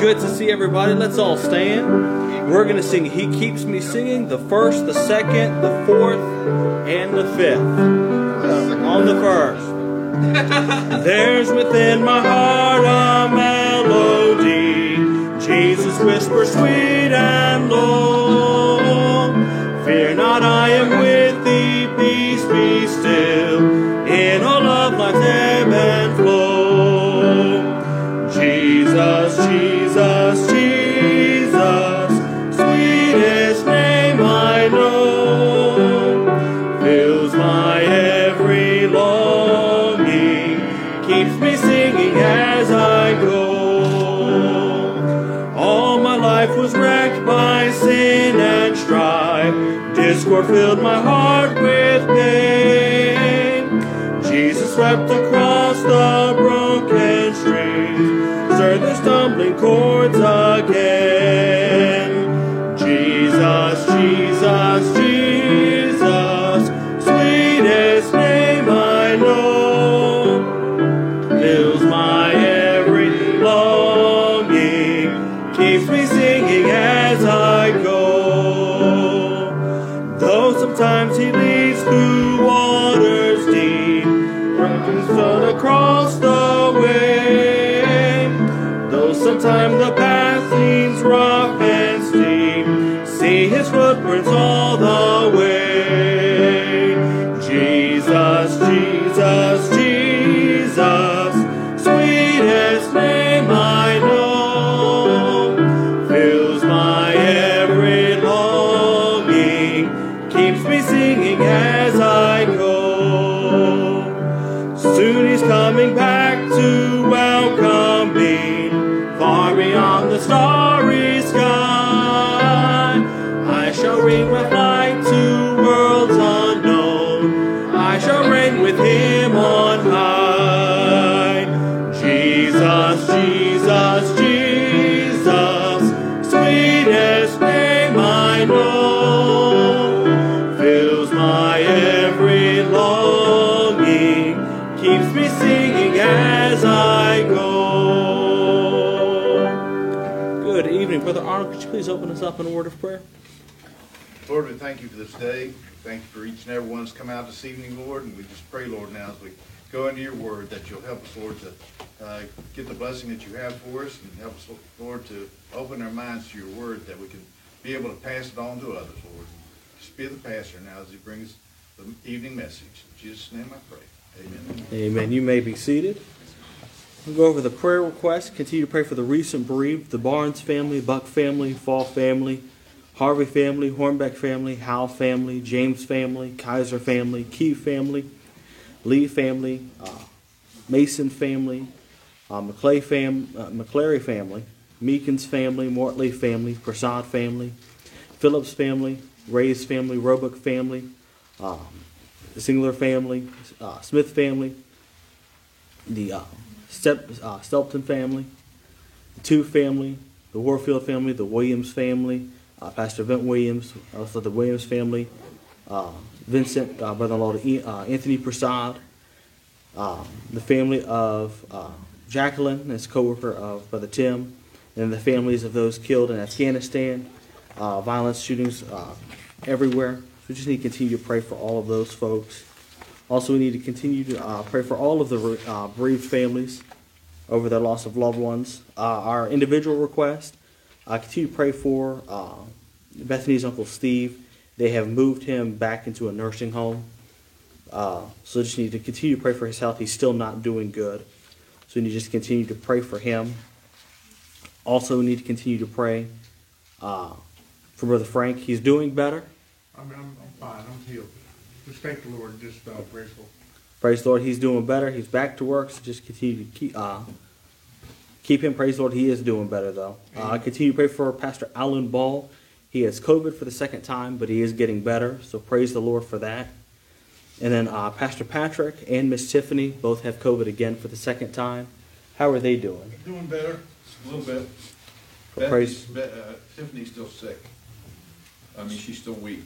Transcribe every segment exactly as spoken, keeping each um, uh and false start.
Good to see everybody. Let's all stand. We're going to sing He Keeps Me Singing, the first, the second, the fourth, and the fifth. Uh, on the first. There's within my heart a melody, Jesus whispers sweet and low. Fear not, I am with thee, peace be still, in all of life's ebb and flow. Jesus, Jesus, Jesus, sweetest name I know, fills my every longing, keeps me singing as I go. All my life was wrecked by sin and strife, discord filled my heart with pain. Jesus swept across the broken streets, stir the stumbling chords again. Jesus, Jesus, Jesus, sweetest name I know, fills my every longing, keeps me singing as I go. Though sometimes he leads through waters deep, broken stone across the way, though sometimes the path seems rough and steep, see his footprints all the way. Jesus, Jesus, Jesus, sweetest name I know, fills my every longing, keeps me singing as I go. Soon he's coming back to welcome me, far beyond the starry sky. I shall ring with light to worlds unknown, I shall reign with him on high. Jesus, Jesus, Jesus, sweetest name I know, fills my every longing, keeps me singing as I go. Good evening. Brother Arnold, could you please open us up in a word of prayer? Lord, we thank you for this day. Thank you for each and every one that's come out this evening, Lord. And we just pray, Lord, now as we go into your word, that you'll help us, Lord, to uh, get the blessing that you have for us, and help us, Lord, to open our minds to your word, that we can be able to pass it on to others, Lord. Just be the pastor now as he brings the evening message. In Jesus' name I pray. Amen. Amen. You may be seated. We'll go over the prayer requests. Continue to pray for the recent bereaved, the Barnes family, Buck family, Fall family, Harvey family, Hornbeck family, Howe family, James family, Kaiser family, Key family, Lee family, uh, Mason family, uh, McClay fam, uh, McClary family, Meekins family, Mortley family, Prasad family, Phillips family, Ray's family, Roebuck family, um, Singler family, uh, Smith family, the uh, Step, uh, Stelton family, the Two family, the Warfield family, the Williams family, uh, Pastor Vint Williams, also the Williams family, uh, Vincent, uh, brother-in-law to uh, Anthony Prasad, uh, the family of uh, Jacqueline, his co-worker of Brother Tim, and the families of those killed in Afghanistan, uh, violence, shootings uh, everywhere. So we just need to continue to pray for all of those folks. Also, we need to continue to uh, pray for all of the uh, bereaved families over their loss of loved ones. Uh, our individual request, uh, continue to pray for uh, Bethany's Uncle Steve. They have moved him back into a nursing home. Uh, so just need to continue to pray for his health. He's still not doing good. So we need to just continue to pray for him. Also, we need to continue to pray uh, for Brother Frank. He's doing better. I'm, I'm, I'm fine. I'm healed. Just thank the Lord. Just uh, grateful. Praise the Lord. He's doing better. He's back to work. So just continue to keep uh, keep him. Praise the Lord. He is doing better, though. Uh, continue to pray for Pastor Alan Ball. He has COVID for the second time, but he is getting better. So praise the Lord for that. And then uh, Pastor Patrick and Miss Tiffany both have COVID again for the second time. How are they doing? Doing better. A little bit. Well, praise. Beth, uh, Tiffany's still sick. I mean, she's still weak.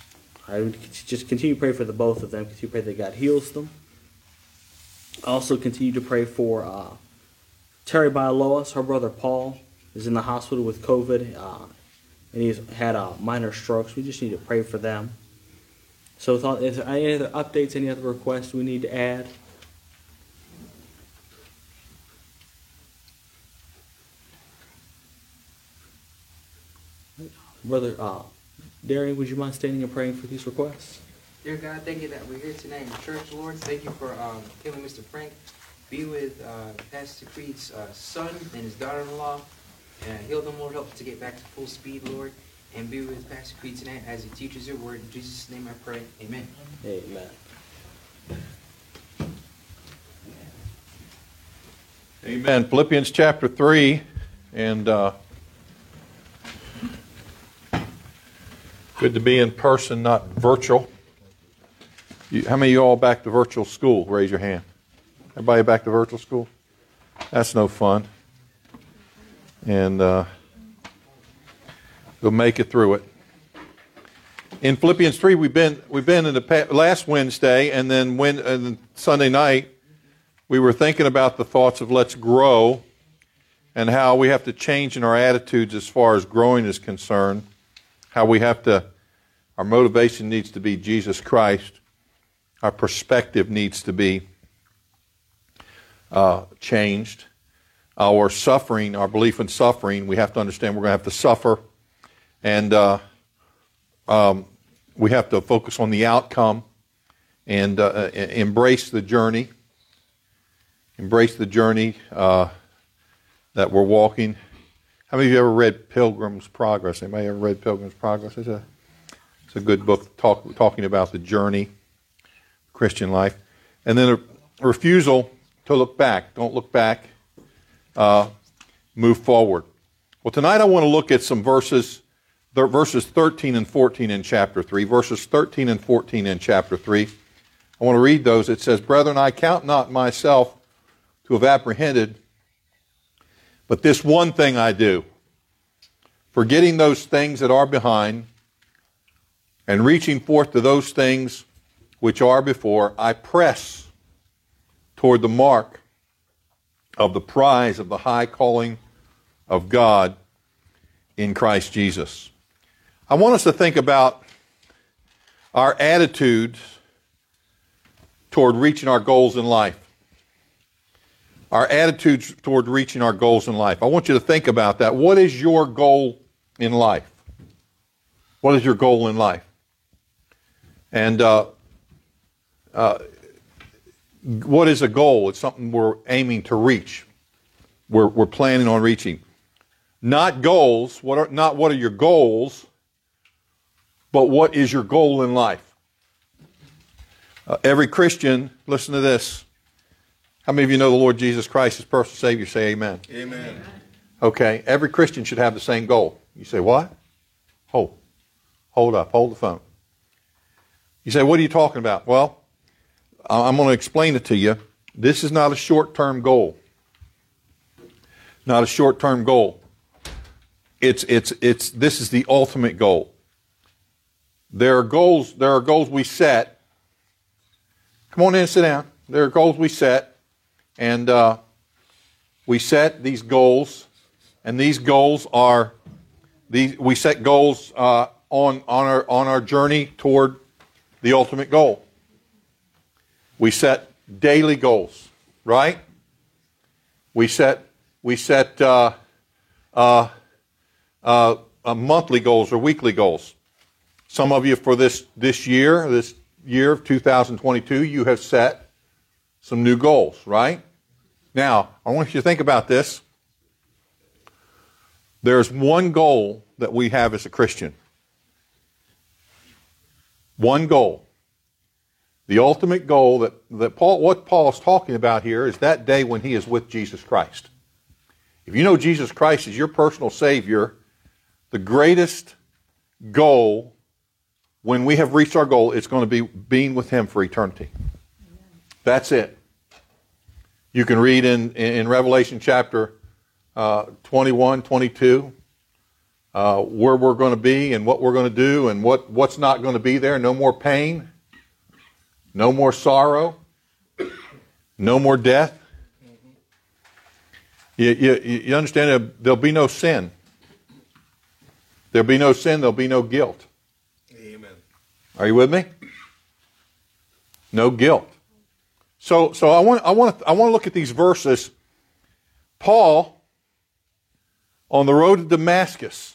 I would just continue to pray for the both of them. Continue to pray that God heals them. Also continue to pray for uh, Terry Bialoas. Her brother Paul is in the hospital with COVID, uh, and he's had uh, minor strokes. We just need to pray for them. So, with all, is there any other updates, any other requests we need to add? Brother uh, Darian, would you mind standing and praying for these requests? Dear God, thank you that we're here tonight in church, Lord. Thank you for um, killing Mister Frank. Be with uh, Pastor Creed's uh, son and his daughter-in-law. Uh, heal them, Lord. Help to get back to full speed, Lord. And be with Pastor Creed tonight as he teaches your word. In Jesus' name I pray. Amen. Amen. Amen. Philippians chapter three, and uh, good to be in person, not virtual. You, how many of you all back to virtual school? Raise your hand. Everybody back to virtual school? That's no fun. And uh, we'll make it through it. In Philippians three, we've been we've been in the past, last Wednesday, and then when and Sunday night, we were thinking about the thoughts of let's grow, and how we have to change in our attitudes as far as growing is concerned. How we have to, our motivation needs to be Jesus Christ. Our perspective needs to be uh, changed. Our suffering, our belief in suffering, we have to understand we're going to have to suffer, and uh, um, we have to focus on the outcome and uh, embrace the journey. Embrace the journey uh, that we're walking. How many of you ever read Pilgrim's Progress? Anybody ever read Pilgrim's Progress? It's a, it's a good book talk, talking about the journey, Christian life. And then a refusal to look back. Don't look back. Uh, move forward. Well, tonight I want to look at some verses, verses thirteen and fourteen in chapter three. Verses thirteen and fourteen in chapter three. I want to read those. It says, "Brethren, I count not myself to have apprehended, but this one thing I do, forgetting those things that are behind, and reaching forth to those things which are before, I press toward the mark of the prize of the high calling of God in Christ Jesus." I want us to think about our attitudes toward reaching our goals in life. Our attitudes toward reaching our goals in life. I want you to think about that. What is your goal in life? What is your goal in life? And uh, uh, what is a goal? It's something we're aiming to reach. We're, we're planning on reaching. Not goals. What are, not what are your goals, but what is your goal in life? Uh, every Christian, listen to this. How many of you know the Lord Jesus Christ as personal Savior? Say amen. Amen. Okay, every Christian should have the same goal. You say, what? Hold. Hold up. Hold the phone. You say, what are you talking about? Well, I'm going to explain it to you. This is not a short-term goal. Not a short-term goal. It's, it's, it's, this is the ultimate goal. There are goals, there are goals we set. Come on in and sit down. There are goals we set. And uh, we set these goals, and these goals are these. We set goals uh, on on our on our journey toward the ultimate goal. We set daily goals, right? We set we set uh, uh, uh, uh, monthly goals or weekly goals. Some of you for this this year, this year of two thousand twenty-two, you have set some new goals, right? Now, I want you to think about this. There's one goal that we have as a Christian. One goal. The ultimate goal that, that Paul, what Paul is talking about here is that day when he is with Jesus Christ. If you know Jesus Christ is your personal Savior, the greatest goal, when we have reached our goal, is going to be being with Him for eternity. That's it. You can read in, in Revelation chapter uh, twenty-one, twenty-two, uh, where we're going to be and what we're going to do and what, what's not going to be there. No more pain, no more sorrow, no more death. You, you, you understand that there'll be no sin. There'll be no sin, there'll be no guilt. Amen. Are you with me? No guilt. So, so I want, I want, I want to look at these verses. Paul, on the road to Damascus,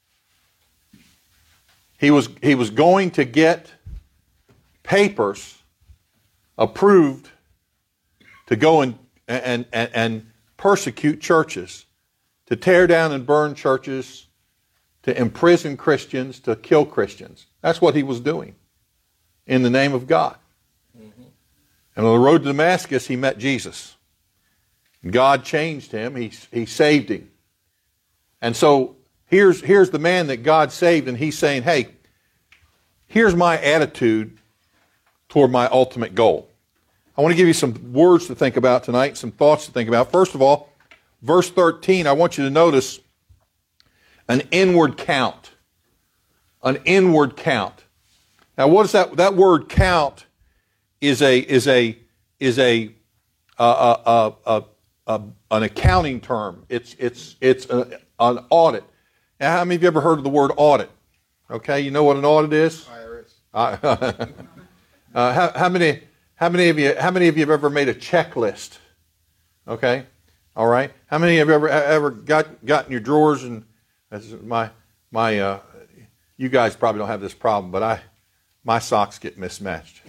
he was, he was going to get papers approved to go and, and, and, and persecute churches, to tear down and burn churches, to imprison Christians, to kill Christians. That's what he was doing in the name of God. Mm-hmm. And on the road to Damascus, he met Jesus. God changed him. He, he saved him. And so here's, here's the man that God saved, and he's saying, hey, here's my attitude toward my ultimate goal. I want to give you some words to think about tonight, some thoughts to think about. First of all, verse thirteen, I want you to notice an inward count. An inward count. Now, what is that? That word count is a is a is a uh, uh, uh, uh, uh, an accounting term. It's it's it's a, an audit. Now, how many of you ever heard of the word audit? Okay, you know what an audit is? I R S. Uh, uh, how, how many how many of you how many of you have ever made a checklist? Okay, all right. How many have you ever ever got got in your drawers and That's my my. Uh, you guys probably don't have this problem, but I, my socks get mismatched.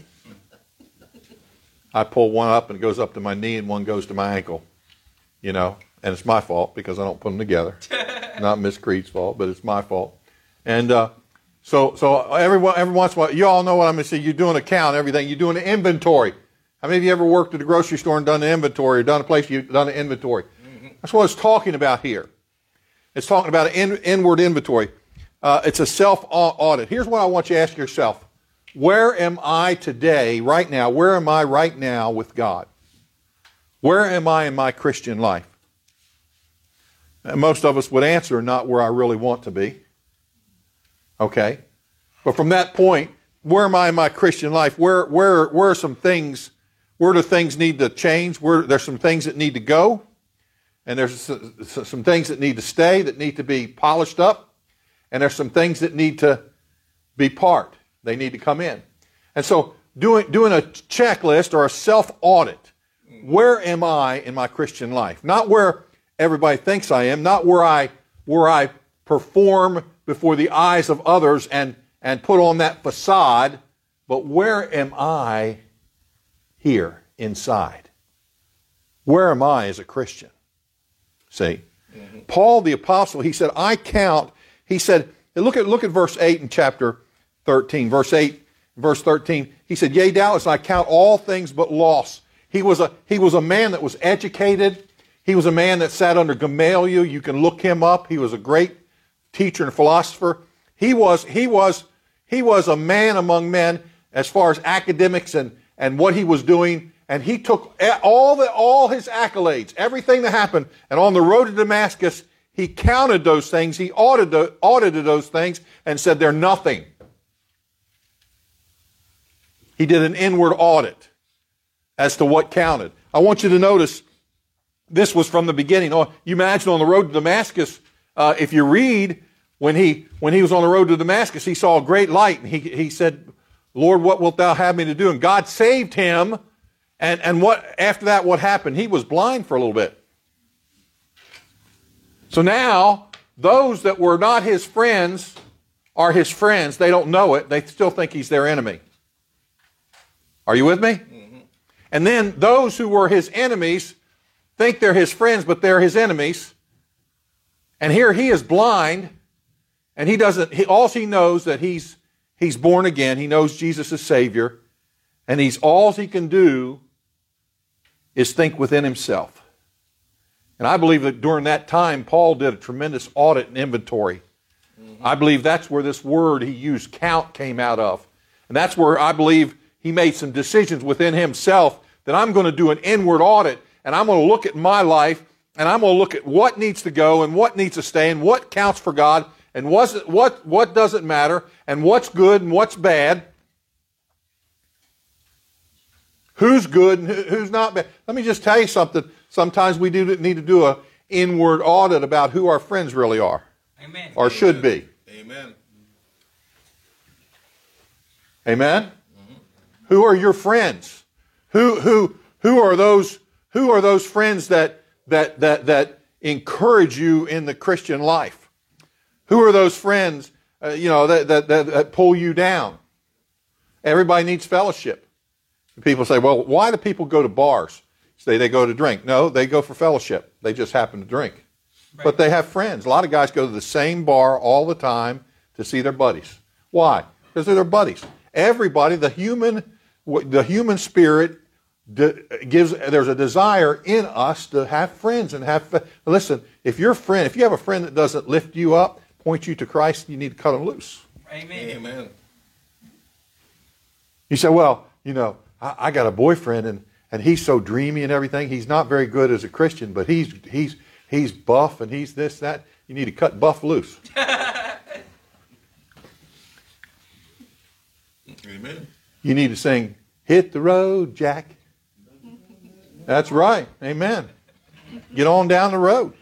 I pull one up and it goes up to my knee, and one goes to my ankle. You know, and it's my fault because I don't put them together. Not Miss Creed's fault, but it's my fault. And uh, so so every every once in a while, you all know what I'm going to say. You're doing a count, everything. You're doing an inventory. How many of you ever worked at a grocery store and done an inventory, or done a place you've done an inventory? Mm-hmm. That's what it's talking about here. It's talking about an in, inward inventory. Uh, it's a self-audit. Here's what I want you to ask yourself. Where am I today, right now? Where am I right now with God? Where am I in my Christian life? And most of us would answer, not where I really want to be. Okay? But from that point, where am I in my Christian life? Where, where, where are some things, where do things need to change? Where there's some things that need to go? And there's some things that need to stay, that need to be polished up. And there's some things that need to be part. They need to come in. And so doing, doing a checklist or a self-audit. Where am I in my Christian life? Not where everybody thinks I am. Not where I, where I perform before the eyes of others and, and put on that facade. But where am I here inside? Where am I as a Christian? See, mm-hmm. Paul the apostle, he said, I count, he said, look at look at verse eight in chapter thirteen. Verse eight, verse thirteen, he said, yea, doubtless I count all things but loss. He was a he was a man that was educated. He was a man that sat under Gamaliel. You can look him up. He was a great teacher and philosopher. He was he was he was a man among men as far as academics and, and what he was doing. And he took all the all his accolades, everything that happened, and on the road to Damascus, he counted those things, he audited, audited those things, and said they're nothing. He did an inward audit as to what counted. I want you to notice this was from the beginning. Oh, you imagine on the road to Damascus, uh, if you read, when he when he was on the road to Damascus, he saw a great light, and he, he said, Lord, what wilt thou have me to do? And God saved him. And, and what after that, what happened? He was blind for a little bit. So now, those that were not his friends are his friends. They don't know it. They still think he's their enemy. Are you with me? Mm-hmm. And then those who were his enemies think they're his friends, but they're his enemies. And here he is blind, and he doesn't, he, all he knows that he's, he's born again. He knows Jesus is Savior. And he's, all he can do is think within himself. And I believe that during that time, Paul did a tremendous audit and inventory. Mm-hmm. I believe that's where this word he used, count, came out of. And that's where I believe he made some decisions within himself that I'm going to do an inward audit, and I'm going to look at my life, and I'm going to look at what needs to go and what needs to stay and what counts for God and what's, what, what doesn't matter and what's good and what's bad. Who's good and who's not bad. Let me just tell you something. Sometimes we do need to do an inward audit about who our friends really are. Amen. Or should be. Amen. Amen? Mm-hmm. Who are your friends? Who who who are those who are those friends that that that that encourage you in the Christian life? Who are those friends uh, you know that, that that that pull you down? Everybody needs fellowship. People say, "Well, why do people go to bars?" Say they go to drink. No, they go for fellowship. They just happen to drink. Right. But they have friends. A lot of guys go to the same bar all the time to see their buddies. Why? Because they're their buddies. Everybody, the human, the human spirit gives. There's a desire in us to have friends and have. Listen, if your friend, if you have a friend that doesn't lift you up, point you to Christ, you need to cut them loose. Amen. Amen. You say, well, you know, I, I got a boyfriend and and he's so dreamy and everything. He's not very good as a Christian, but he's he's he's buff and he's this that. You need to cut buff loose. Amen. You need to sing, "Hit the road, Jack." That's right. Amen. Get on down the road.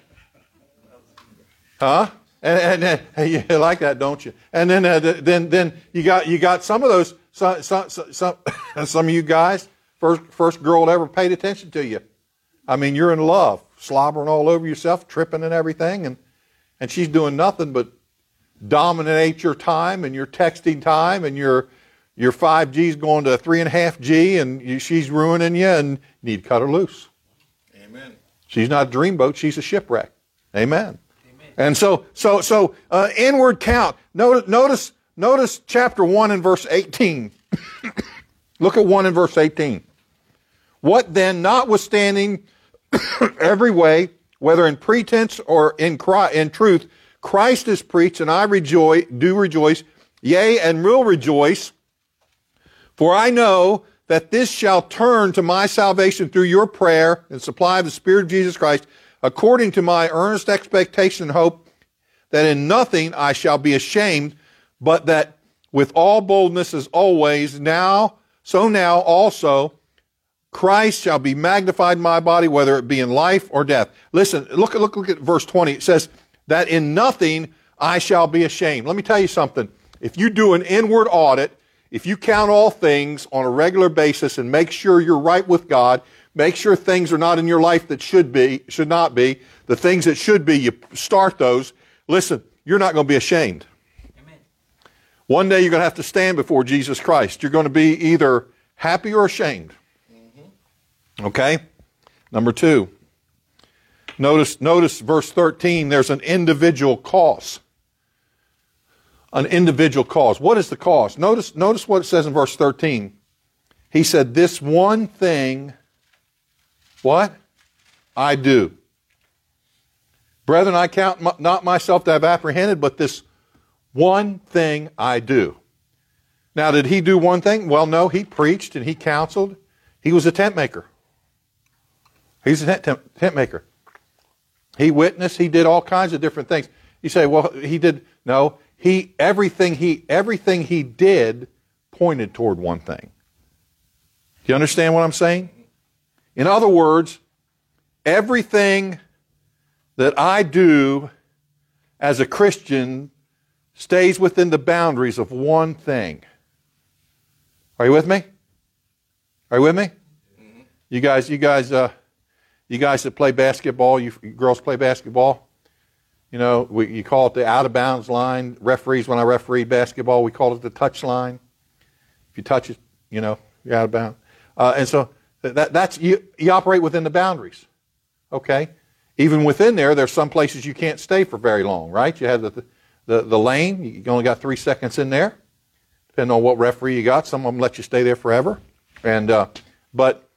Huh? And, and, and you like that, don't you? And then uh, then then you got you got some of those some some some, some of you guys, first first girl that ever paid attention to you. I mean, you're in love, slobbering all over yourself, tripping and everything, and and she's doing nothing but dominate your time and your texting time and your Your five G's going to three and a half G, and you, she's ruining you, and you need to cut her loose. Amen. She's not a dreamboat; she's a shipwreck. Amen. Amen. And so, so, so, uh, inward count. Notice, notice, notice chapter one and verse eighteen. Look at one and verse eighteen. What then, notwithstanding every way, whether in pretense or in cry, in truth, Christ is preached, and I rejoice, do rejoice, yea, and will rejoice. For I know that this shall turn to my salvation through your prayer and supply of the Spirit of Jesus Christ, according to my earnest expectation and hope, that in nothing I shall be ashamed, but that with all boldness as always, now, so now also, Christ shall be magnified in my body, whether it be in life or death. Listen, look, look, look at verse twenty. It says, that in nothing I shall be ashamed. Let me tell you something. If you do an inward audit, if you count all things on a regular basis and make sure you're right with God, make sure things are not in your life that should be, should not be, the things that should be, you start those. Listen, you're not going to be ashamed. Amen. One day you're going to have to stand before Jesus Christ. You're going to be either happy or ashamed. Mm-hmm. Okay? Number two. Notice, notice verse thirteen, there's an individual cause. An individual cause. What is the cause? Notice, notice what it says in verse thirteen. He said, this one thing, what? I do. Brethren, I count m- not myself to have apprehended, but this one thing I do. Now, did he do one thing? Well, no, he preached and he counseled. He was a tent maker. He's a tent, tent, tent maker. He witnessed, he did all kinds of different things. You say, well, he did, no. He everything he everything he did pointed toward one thing. Do you understand what I'm saying? In other words, everything that I do as a Christian stays within the boundaries of one thing. Are you with me? Are you with me? You guys, you guys, uh, you guys that play basketball, you girls play basketball. You know, we, you call it the out-of-bounds line. Referees, when I referee basketball, we call it the touch line. If you touch it, you know, you're out of bounds. Uh, and so that, that's you, you operate within the boundaries, okay? Even within there, there's some places you can't stay for very long, right? You have the the, the lane. You only got three seconds in there, depending on what referee you got. Some of them let you stay there forever. And uh, but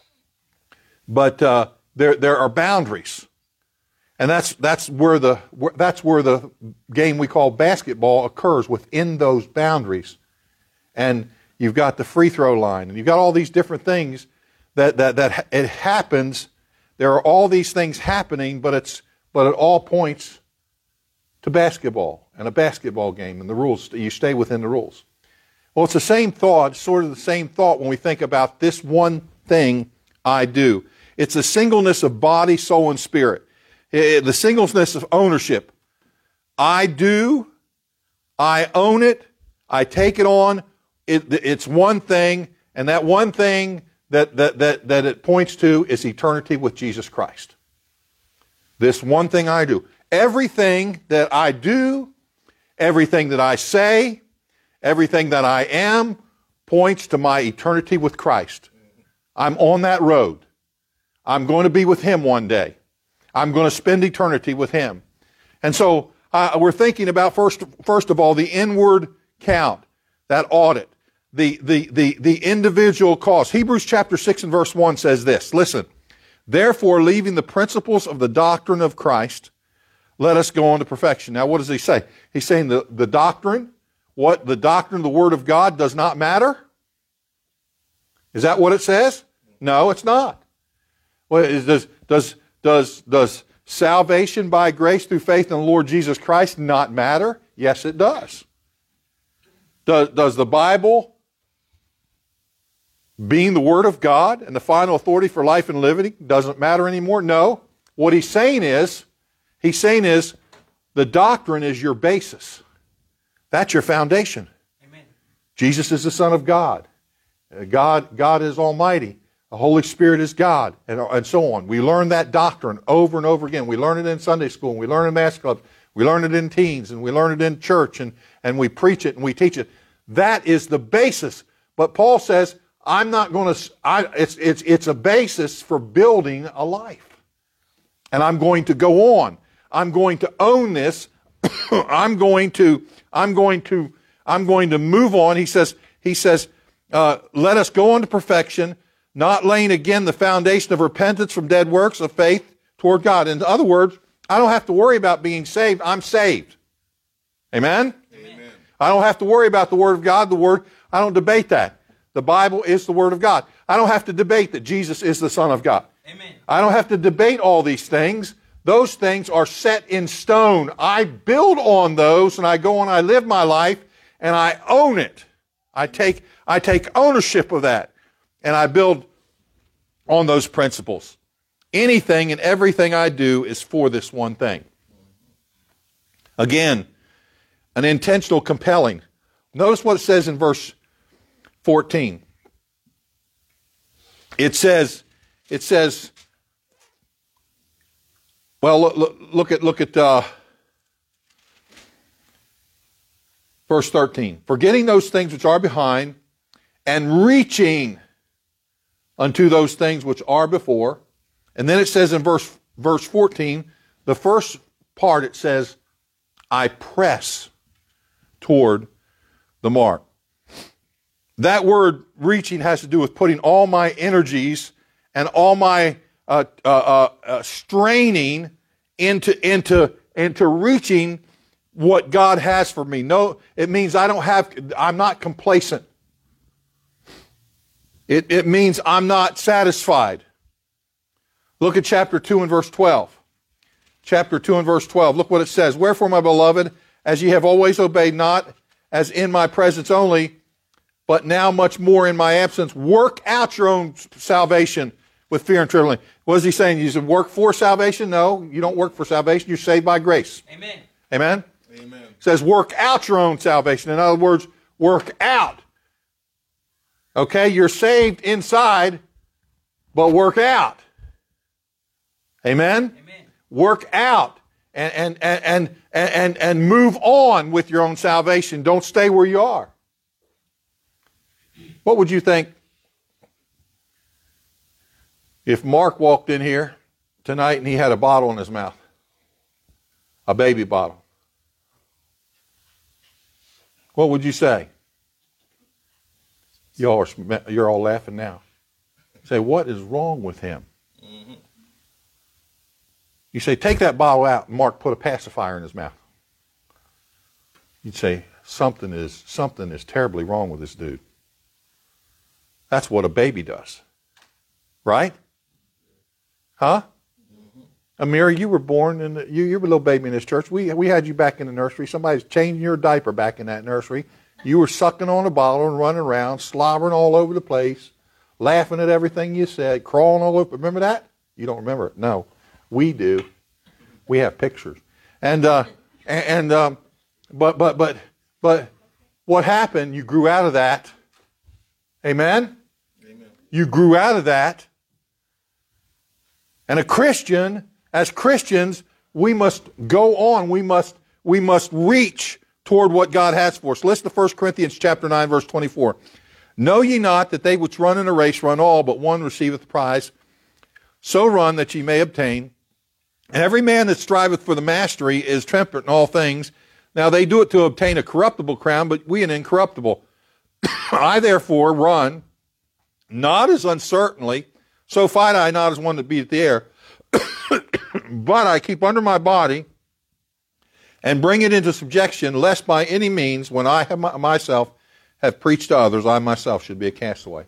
but uh, there there are boundaries. And that's that's where the that's where the game we call basketball occurs, within those boundaries. And you've got the free throw line, and you've got all these different things that that that it happens. There are all these things happening, but it's but it all points to basketball and a basketball game and the rules. You stay within the rules. Well, it's the same thought, sort of the same thought when we think about this one thing I do. It's a singleness of body, soul, and spirit. Eh, The singleness of ownership. I do, I own it, I take it on, it, it's one thing, and that one thing that, that, that, that it points to is eternity with Jesus Christ. This one thing I do. Everything that I do, everything that I say, everything that I am, points to my eternity with Christ. I'm on that road. I'm going to be with Him one day. I'm going to spend eternity with Him. And so uh, we're thinking about, first, first of all, the inward count, that audit, the, the, the, the individual cost. Hebrews chapter six and verse one says this, listen, therefore, leaving the principles of the doctrine of Christ, let us go on to perfection. Now, what does he say? He's saying the, the doctrine, what the doctrine of the Word of God does not matter? Is that what it says? No, it's not. Well, is, does, does, does, does salvation by grace through faith in the Lord Jesus Christ not matter? Yes, it does. Does, does the Bible, being the Word of God and the final authority for life and liberty, doesn't matter anymore? No. What he's saying is, he's saying is, the doctrine is your basis. That's your foundation. Amen. Jesus is the Son of God. God, God is Almighty. The Holy Spirit is God, and, and so on. We learn that doctrine over and over again. We learn it in Sunday school, and we learn it in mass clubs. We learn it in teens, and we learn it in church, and, and we preach it, and we teach it. That is the basis. But Paul says, I'm not going to, I, it's, it's, it's a basis for building a life. And I'm going to go on. I'm going to own this. I'm going to, I'm going to, I'm going to move on. He says, he says, uh, let us go on to perfection, not laying again the foundation of repentance from dead works of faith toward God. In other words, I don't have to worry about being saved. I'm saved. Amen? Amen. I don't have to worry about the Word of God. The Word, I don't debate that. The Bible is the Word of God. I don't have to debate that Jesus is the Son of God. Amen. I don't have to debate all these things. Those things are set in stone. I build on those, and I go on, I live my life, and I own it. I take, I take ownership of that, and I build on those principles. Anything and everything I do is for this one thing. Again, an intentional compelling. Notice what it says in verse fourteen. It says, it says, well, look, look, look at, look at uh, verse thirteen. Forgetting those things which are behind and reaching unto those things which are before. And then it says in verse, verse fourteen, the first part it says, I press toward the mark. That word reaching has to do with putting all my energies and all my uh, uh, uh, uh, straining into, into, into reaching what God has for me. No, it means I don't have, I'm not complacent. It, it means I'm not satisfied. Look at chapter two and verse twelve. Chapter two and verse twelve. Look what it says. Wherefore, my beloved, as ye have always obeyed, not as in my presence only, but now much more in my absence, work out your own salvation with fear and trembling. What is he saying? You should work for salvation? No, you don't work for salvation. You're saved by grace. Amen. Amen? Amen. It says work out your own salvation. In other words, work out. Okay, you're saved inside, but work out. Amen? Amen. Work out and, and, and, and, and, and move on with your own salvation. Don't stay where you are. What would you think if Mark walked in here tonight and he had a bottle in his mouth? A baby bottle. What would you say? Y'all are, you're all laughing now. Say, what is wrong with him? Mm-hmm. You say, take that bottle out, and Mark put a pacifier in his mouth. You'd say, something is, something is terribly wrong with this dude. That's what a baby does. Right? Huh? Mm-hmm. Amira, you were born in the, you, you were a little baby in this church. We, we had you back in the nursery. Somebody's changing your diaper back in that nursery. You were sucking on a bottle and running around, slobbering all over the place, laughing at everything you said, crawling all over. Remember that? You don't remember it? No. We do. We have pictures. And, uh, and, and um, but, but, but, but what happened, you grew out of that. Amen? Amen. You grew out of that. And a Christian, as Christians, we must go on. We must, we must reach toward what God has for us. Listen to First Corinthians chapter nine, verse twenty-four. Know ye not that they which run in a race run all, but one receiveth the prize? So run that ye may obtain. And every man that striveth for the mastery is temperate in all things. Now they do it to obtain a corruptible crown, but we an incorruptible. I therefore run, not as uncertainly, so fight I not as one that beateth the air, but I keep under my body and bring it into subjection, lest by any means, when I have my, myself have preached to others, I myself should be a castaway.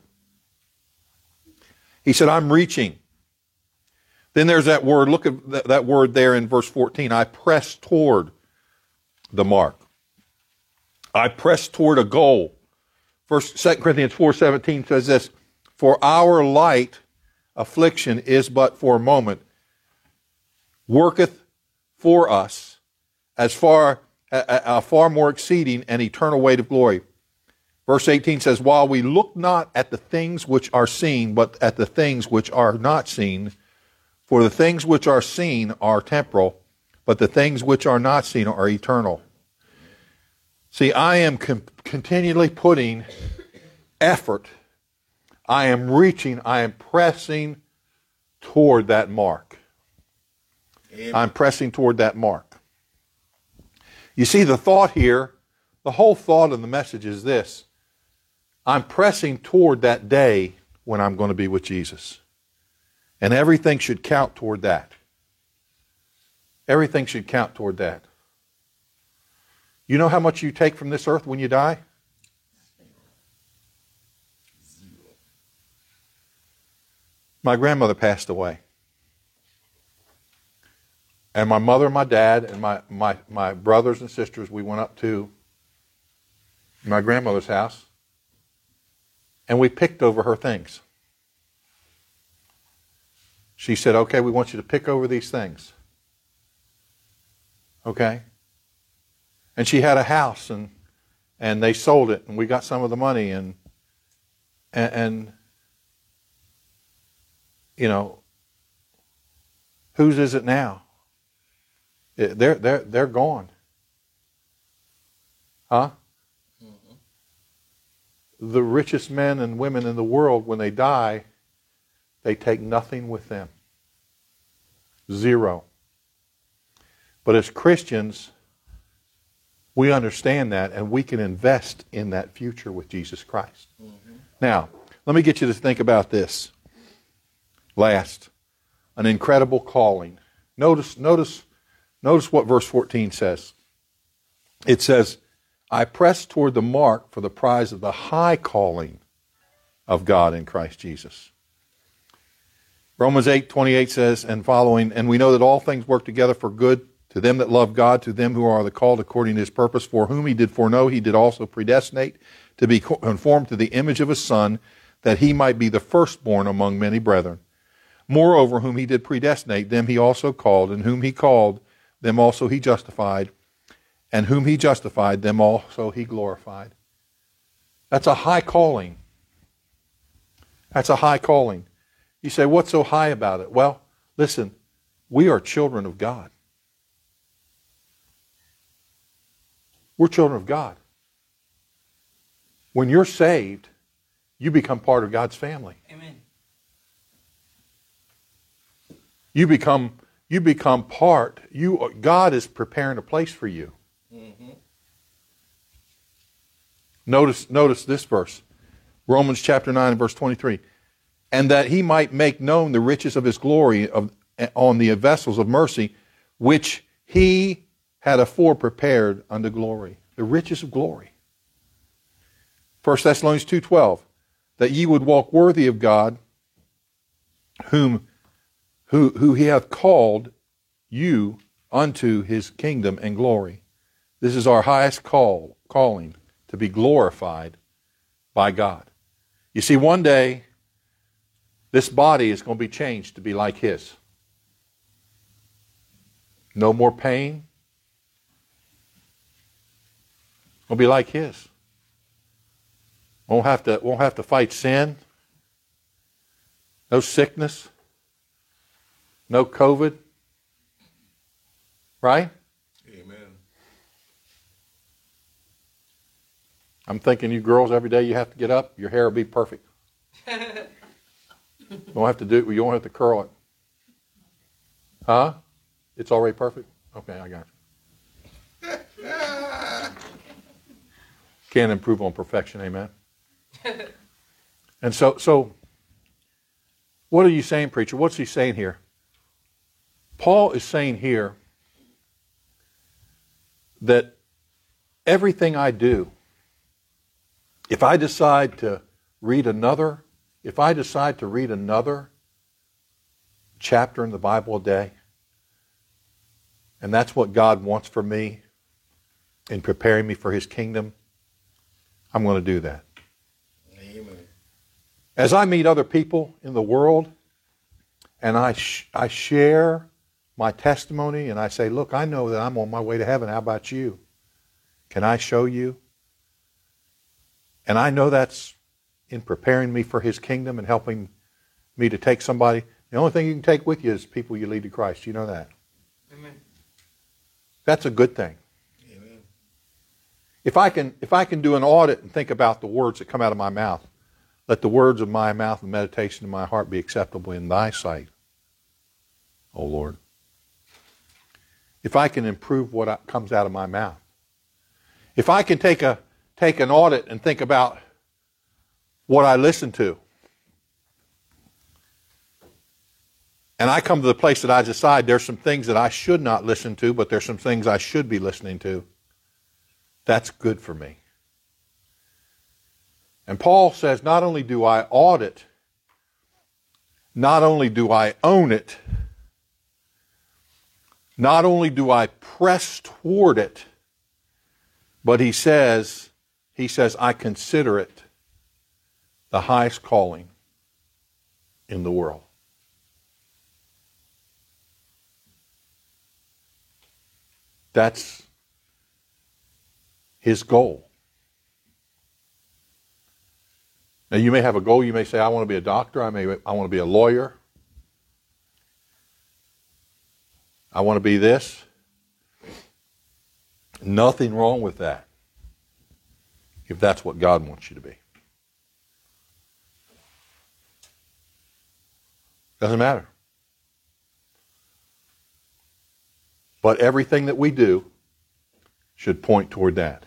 He said, I'm reaching. Then there's that word, look at that, that word there in verse fourteen, I press toward the mark. I press toward a goal. First, Second Corinthians four seventeen says this, for our light affliction is but for a moment, worketh for us as far a, a far more exceeding and eternal weight of glory. Verse eighteen says, while we look not at the things which are seen, but at the things which are not seen, for the things which are seen are temporal, but the things which are not seen are eternal. See, I am com- continually putting effort. I am reaching, I am pressing toward that mark. Amen. I'm pressing toward that mark. You see, the thought here, the whole thought of the message is this. I'm pressing toward that day when I'm going to be with Jesus. And everything should count toward that. Everything should count toward that. You know how much you take from this earth when you die? My grandmother passed away. And my mother and my dad and my, my, my brothers and sisters, we went up to my grandmother's house and we picked over her things. She said, okay, we want you to pick over these things. Okay? And she had a house and and they sold it and we got some of the money and and, and you know, whose is it now? It, they're they're they're gone. Huh? Mm-hmm. The richest men and women in the world, when they die, they take nothing with them. Zero. But as Christians, we understand that and we can invest in that future with Jesus Christ. Mm-hmm. Now, let me get you to think about this. Last, an incredible calling. Notice, notice, notice what verse fourteen says. It says, I press toward the mark for the prize of the high calling of God in Christ Jesus. Romans eight twenty-eight says, and following, and we know that all things work together for good to them that love God, to them who are the called according to his purpose, for whom he did foreknow, he did also predestinate to be conformed to the image of his Son, that he might be the firstborn among many brethren. Moreover, whom he did predestinate, them he also called, and whom he called, them also he justified, and whom he justified, them also he glorified. That's a high calling. That's a high calling. You say, what's so high about it? Well, listen, we are children of God. We're children of God. When you're saved, you become part of God's family. Amen. You become you become part. You God is preparing a place for you. Mm-hmm. Notice notice this verse, Romans chapter nine, verse twenty-three, and that he might make known the riches of his glory of, on the vessels of mercy, which he had afore prepared unto glory. The riches of glory. First Thessalonians two twelve, that ye would walk worthy of God, whom who who he hath called you unto his kingdom and glory. This is our highest call, calling, to be glorified by God. You see, one day, this body is going to be changed to be like his. No more pain. We'll be like His. Won't have to, won't have to fight sin. No sickness. No COVID. Right? Amen. I'm thinking you girls, every day you have to get up, your hair will be perfect. You won't have to do it. You won't have to curl it. Huh? It's already perfect? Okay, I got you. Can't improve on perfection, amen? And so, so, what are you saying, preacher? What's he saying here? Paul is saying here that everything I do, if I decide to read another, if I decide to read another chapter in the Bible a day, and that's what God wants for me in preparing me for His kingdom, I'm going to do that. Amen. As I meet other people in the world, and I sh- I share my testimony, and I say, look, I know that I'm on my way to heaven. How about you? Can I show you? And I know that's in preparing me for His kingdom and helping me to take somebody. The only thing you can take with you is people you lead to Christ. You know that? Amen. That's a good thing. Amen. If I can, if I can do an audit and think about the words that come out of my mouth, let the words of my mouth and meditation of my heart be acceptable in Thy sight, O Lord. If I can improve what comes out of my mouth, if I can take a take an audit and think about what I listen to, and I come to the place that I decide there's some things that I should not listen to, but there's some things I should be listening to, that's good for me. And Paul says, not only do I audit, not only do I own it, not only do I press toward it, but he says, he says, I consider it the highest calling in the world. That's his goal. Now you may have a goal. You may say, I want to be a doctor. I may I want to be a lawyer. I want to be this. Nothing wrong with that, if that's what God wants you to be. Doesn't matter. But everything that we do should point toward that.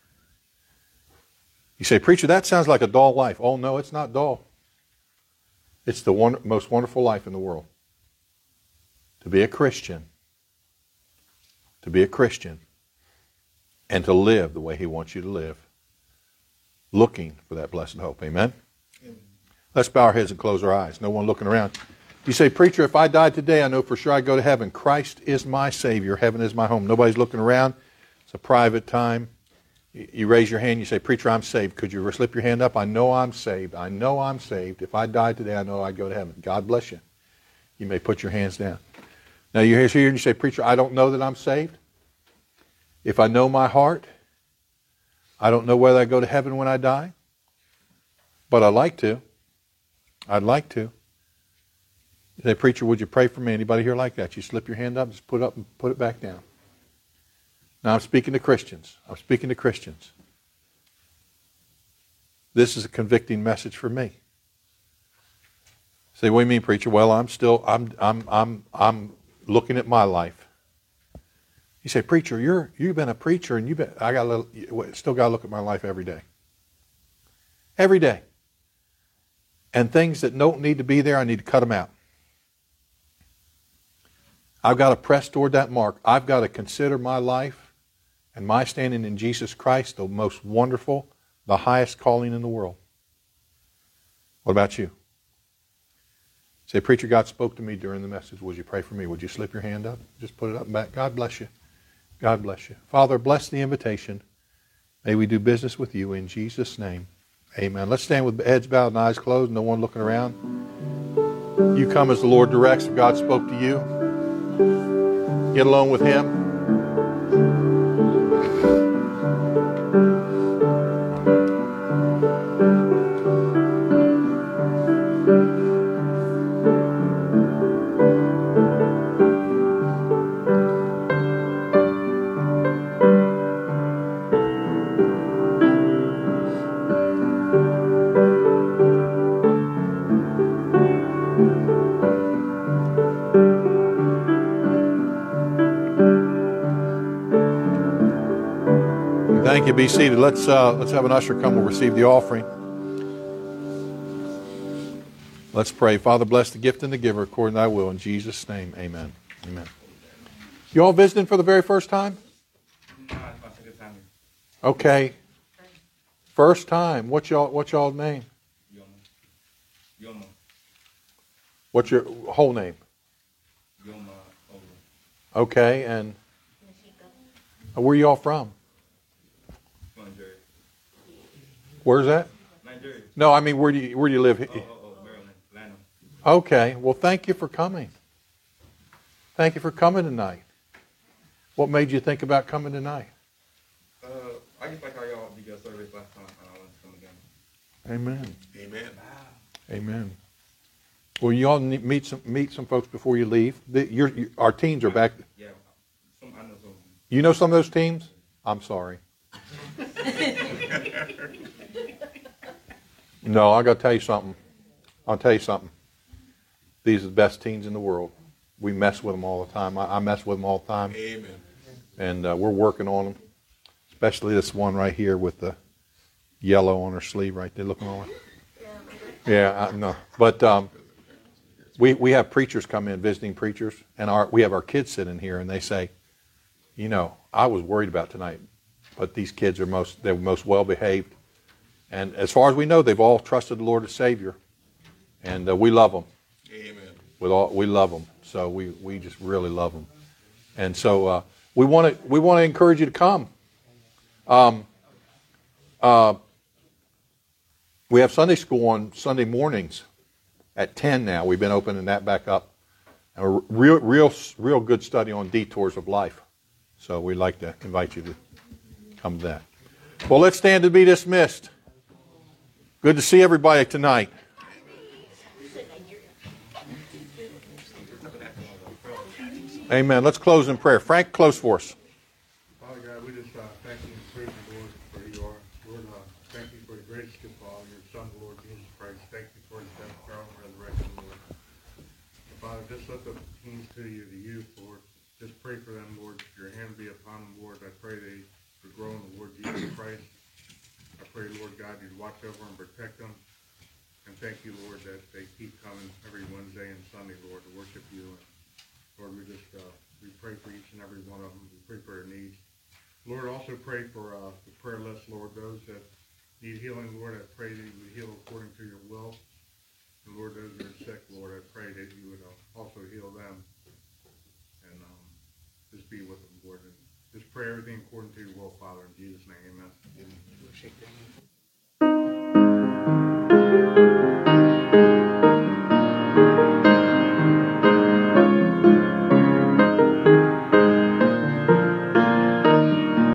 You say, preacher, that sounds like a dull life. Oh, no, it's not dull. It's the one, most wonderful life in the world. To be a Christian. To be a Christian. And to live the way He wants you to live. Looking for that blessed hope. Amen? Amen. Let's bow our heads and close our eyes. No one looking around. You say, preacher, if I died today, I know for sure I'd go to heaven. Christ is my Savior. Heaven is my home. Nobody's looking around. It's a private time. You raise your hand. You say, preacher, I'm saved. Could you slip your hand up? I know I'm saved. I know I'm saved. If I died today, I know I'd go to heaven. God bless you. You may put your hands down. Now you're here and you say, preacher, I don't know that I'm saved. If I know my heart, I don't know whether I go to heaven when I die. But I'd like to. I'd like to. You say, preacher, would you pray for me? Anybody here like that? You slip your hand up, just put it up and put it back down. Now I'm speaking to Christians. I'm speaking to Christians. This is a convicting message for me. Say, what do you mean, preacher? Well, I'm still I'm I'm I'm I'm looking at my life. You say, preacher, you're you've been a preacher and you've been I got a little, still got to look at my life every day. Every day. And things that don't need to be there, I need to cut them out. I've got to press toward that mark. I've got to consider my life and my standing in Jesus Christ the most wonderful, the highest calling in the world. What about you? Say, preacher, God spoke to me during the message. Would you pray for me? Would you slip your hand up? Just put it up and back. God bless you. God bless you. Father, bless the invitation. May we do business with you in Jesus' name. Amen. Let's stand with heads bowed and eyes closed, no one looking around. You come as the Lord directs. If God spoke to you, Get along with Him. Thank you. Be seated. Let's uh, let's have an usher come and receive the offering. Let's pray. Father, bless the gift and the giver according to thy will. In Jesus' name, amen. Amen. You all visiting for the very first time? Okay. First time. What's y'all what's y'all's name? Yoma. What's your whole name? Yoma Ola. Okay, and where you all from? Nigeria. Where's that? Nigeria. No, I mean where do you where do you live? Oh, oh, oh, Maryland. Lanham. Okay. Well, thank you for coming. Thank you for coming tonight. What made you think about coming tonight? Uh, I just like how y'all did your service last time, and I want to come again. Amen. Amen. Amen. Well, you all need, meet some meet some folks before you leave. The, your, your, our teams are back. Yeah, some I know some. You know some of those teams? I'm sorry. No, I got to tell you something. I'll tell you something. These are the best teams in the world. We mess with them all the time. I, I mess with them all the time. Amen. And uh, we're working on them. Especially this one right here with the yellow on her sleeve right there. Looking on it. Yeah, I know. But um, we we have preachers come in, visiting preachers, and our we have our kids sit in here, and they say, you know, I was worried about tonight, but these kids are most they're most well behaved, and as far as we know, they've all trusted the Lord as Savior, and uh, we love them. Amen. With all we love them, so we we just really love them, and so uh, we want to we want to encourage you to come. Um, uh, we have Sunday school on Sunday mornings at ten now. We've been opening that back up. And a real, real, real good study on detours of life. So we'd like to invite you to come to that. Well, let's stand to be dismissed. Good to see everybody tonight. Amen. Let's close in prayer. Frank, close for us. Father God, we just uh, thank you and praise you, Lord, for who you are. Lord, uh, thank you for the grace gift of all your Son, the Lord Jesus Christ. Thank you for his death, burial, and resurrection, Lord. And Father, just lift up the teens to you, the youth, Lord. Just pray for them, Lord. Your hand be upon them, Lord. I pray they would grow in the Lord Jesus Christ. I pray, Lord God, you'd watch over and protect them. And thank you, Lord, that they keep coming every Wednesday and Sunday, Lord, to worship you. And Lord, we just uh, we pray for each and every one of them. We pray for their needs. Lord, also pray for uh, the prayer list, Lord, those that need healing, Lord. I pray that you would heal according to your will. And Lord, those that are sick, Lord, I pray that you would uh, also heal them. And um, just be with them, Lord. And just pray everything according to your will, Father. In Jesus' name, amen. Shake their hand.